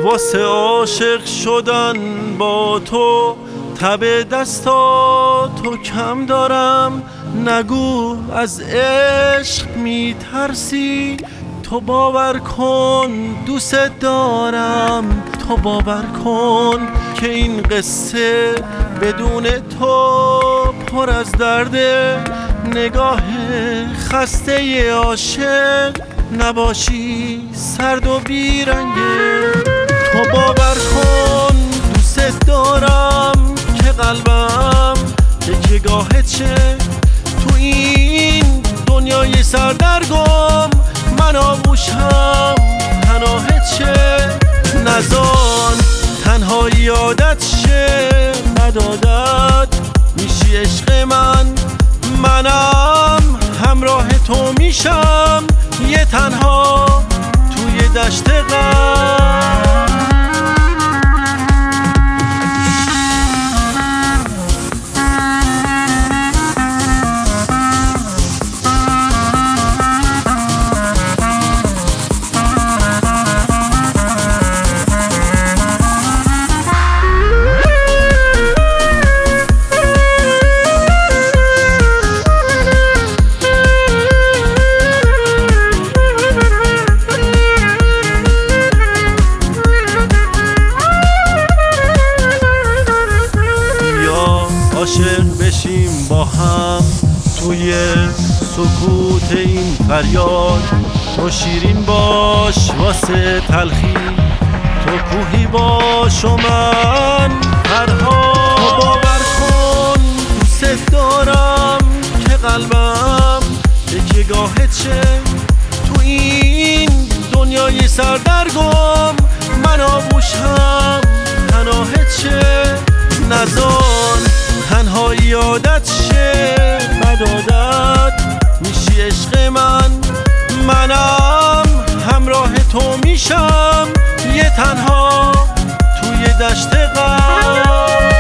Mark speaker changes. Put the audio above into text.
Speaker 1: واسه عاشق شدن با تو تب دستاتو کم دارم. نگو از عشق میترسی، تو باور کن دوست دارم. تو باور کن که این قصه بدون تو پر از درده. نگاه خسته عاشق نباشی سرد و بیرنگه. تو باور کن دوست دارم که قلبم تکیه‌گاهت شه. تو این دنیای سردرگم من آغوشم پناهت شه. نزان تنهایی عادت شه، بد عادت میشی عشق منم همراه تو میشم یه تنها توی دشت غم. عاشق بشیم با هم توی سکوت این فریاد. تو شیرین باش واسه تلخی، تو کوهی باش و من فرهاد. تو باور کن دوست دارم که قلبم تکیه‌گاهت شه. تو این دنیای سردرگم من آغوشم پناهت شه. نزان تنهایی عادت شه، بد عادت میشی عشق منم همراه تو میشم یه تنها توی دشت غم.